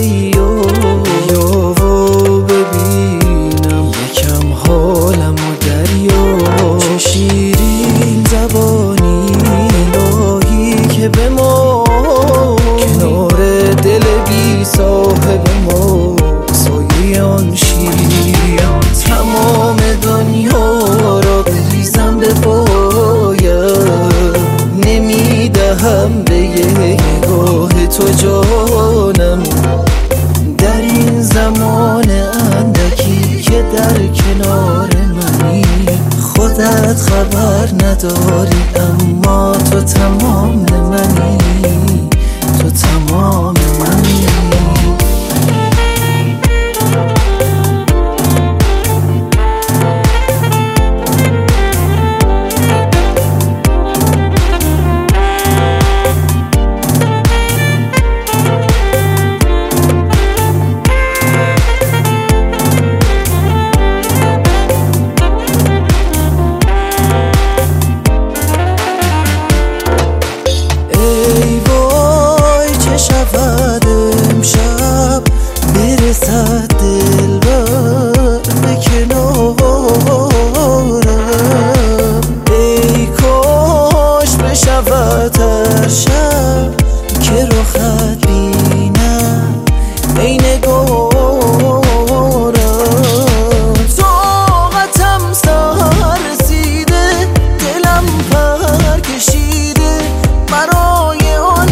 یا ببینم یکم حالمو دریا. چه شیرین زبانی الهی که به ما کنار دل بی صاحب ما سایه آن شیر. تمام دنیا را بریزم به پایم، نمیدهم به یه نگاه تو جانم. در این زمان اندکی که در کنار منی خودت خبر نداری، اما تو تمام منی، تو تمام منی. برسد دلبر به کنارم، ای کاش بشود هر شب که رخت بینم ای نگارم. طاقتم سر رسیده، دلم پر کشیده برای آن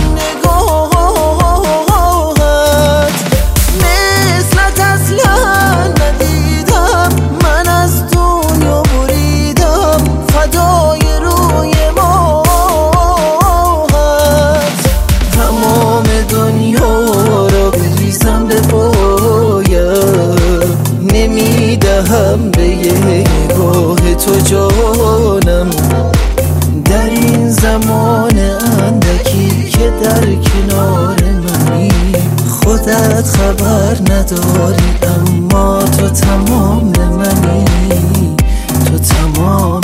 نمیدهم به یه نگاه تو جانم. در این زمان اندکی که در کنار منی خودت خبر نداری، اما تو تمام منی، تو تمام